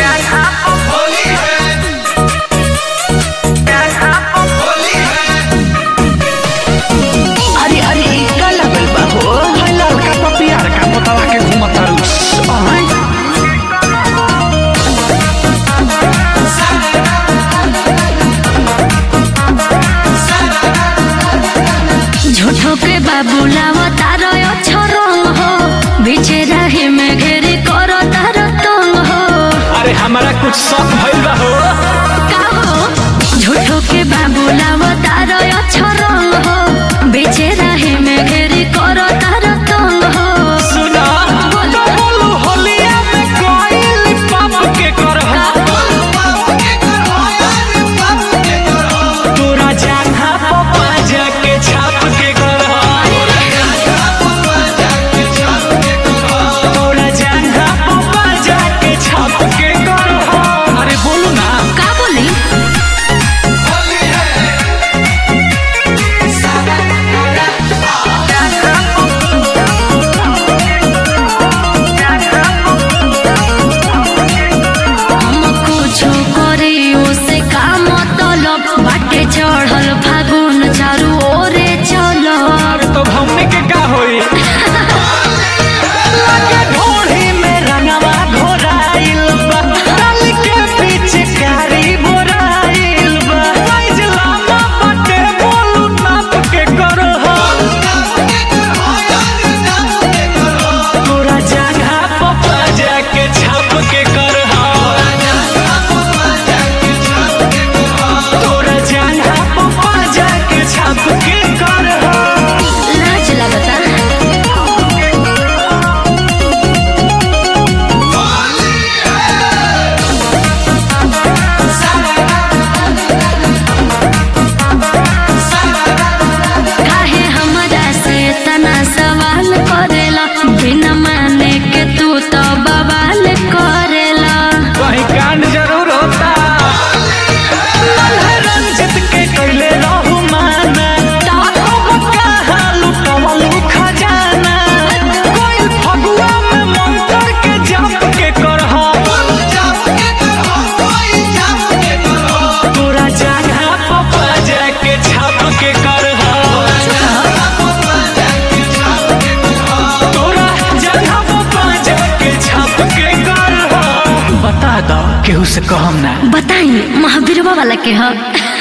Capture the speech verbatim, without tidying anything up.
अरे अरे का लगल बा हो हलाल का पपियार का पोतवा के घुमत तारू झूठो के बाबूलावा तारो अच्छा रंग हो बीचे राही में घेरी करो तारो तंग हो। अरे हमारा कुछ शौक भइल बा हो का हो झूठो के बाबूलावा तारो अच्छा रंग हो बीचे राही में घेरी करो तारो तंग हो। सुना तो बोलू होलिया में कोई पाप के करहा तोरा जांघा पप्पा जाके छाप के करहा तोरा जांघा पप्पा जाके छाप के करहा। अरे बोलू ना का बोली हम कुछो करी उसे का मतलब बाटे चढ़ल फागुन चारू ओरे चलो। तो हमने के का होई लगे ढोढ़ी में रंगवा घोराइल बा डाल के पीछे कारी बोराइल बा साइज लामा बाटे बोलू नाप के करहा तोरा जांघा पप्पा जाके छाप के करहा तोरा जांघा पप्पा जाके छाप के करहा। लाज लगता काहे हमरा से तना सवाल करेला बिना माने के तू तो बवाल करेला। वही कांड जरूर होता मल्हार रंजित के कैले रहू माना अब कहाँ लुटवलू खजाना कोई फगुआ में मंत्र के जप के करहा तोरा जांघा पप्पा जाके छाप के करहा तोरा जांघा पप्पा जाके छाप के करहा। बता दो केहू से कहम ना बताई महावीरवा वाला के ह